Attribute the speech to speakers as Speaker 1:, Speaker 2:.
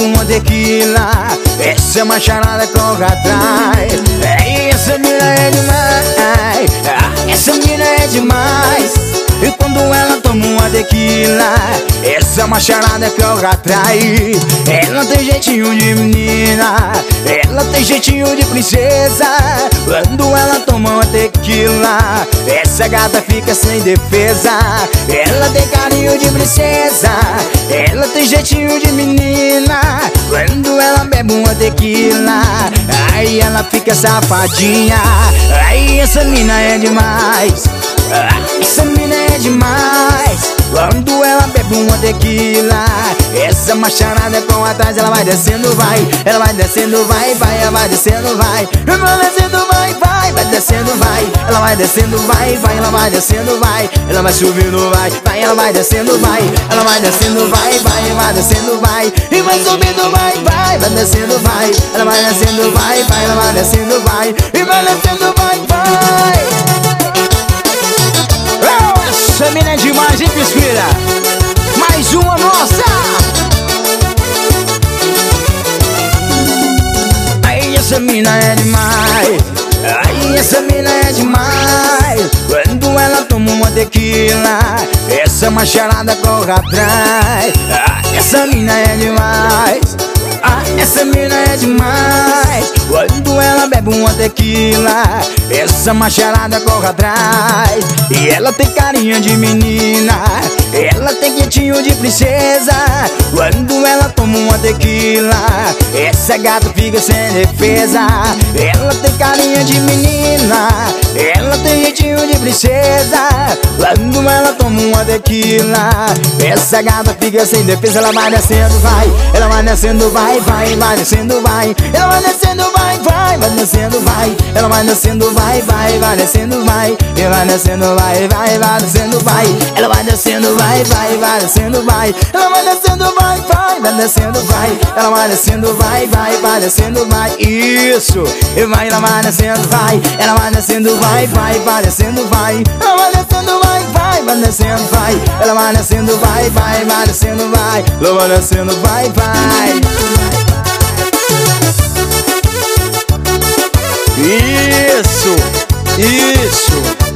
Speaker 1: bebo uma tequila. Essa é uma charada, corre atrás. Essa mina é demais. Essa mina é demais. E quando ela toma uma tequila, essa é uma charada, corre atrás. Ela tem jeitinho de menina, ela tem jeitinho de princesa. Quando ela toma uma tequila, essa gata fica sem defesa. Ela tem carinho de princesa, ela tem jeitinho de menina. Quando ela bebe uma tequila, aí ela fica safadinha. Aí essa mina é demais. Essa mina é demais. Quando ela bebe uma tequila, essa macharada com atrás. Ela vai descendo, vai. Ela vai descendo, vai, vai. Ela vai descendo, vai. Ela vai descendo, vai, vai. Vai descendo, vai. Ela vai descendo, vai, vai. Ela vai descendo, vai. Ela vai subindo, vai, vai. Ela vai descendo, vai. Ela vai descendo, vai, vai. Ela vai descendo, vai. E vai subindo, vai, vai. Vai descendo, vai. Ela vai descendo, vai, vai. Ela vai descendo, vai. E vai descendo, vai, vai. Essa mina é demais, hein, Pispira? Mais uma nossa! Aí essa mina é demais. Aí essa mina é demais. Quando ela toma uma tequila, essa macharada corre atrás. Essa mina é demais. Essa mina é demais. Quando ela bebe uma tequila, essa macharada corre atrás. E ela tem carinha de menina, ela tem jeitinho de princesa. Quando ela toma uma tequila, essa gata fica sem defesa. Ela tem carinha de menina, ela tem jeitinho de princesa. Quando ela toma uma tequila, essa gata fica sem defesa. Ela vai descendo, vai. Ela vai descendo, vai, vai. Vai descendo, vai. Ela vai descendo, vai, vai. Vai descendo, vai. Ela vai descendo, vai, vai. Vai descendo, vai. Ela vai descendo, vai, vai. Vai descendo, vai. Ela vai descendo, vai, vai. Vai descendo, vai. Ela vai descendo, vai, vai. Vai descendo, vai. Ela vai descendo, vai, vai. Vai descendo, vai. Isso. E vai, ela vai descendo, vai. Ela vai descendo, vai, vai. Vai descendo, vai. Ela vai descendo, vai, vai. Vai descendo, vai. Ela vai descendo, vai, vai. Vai descendo, vai. Ela vai descendo, vai, vai. Isso, isso.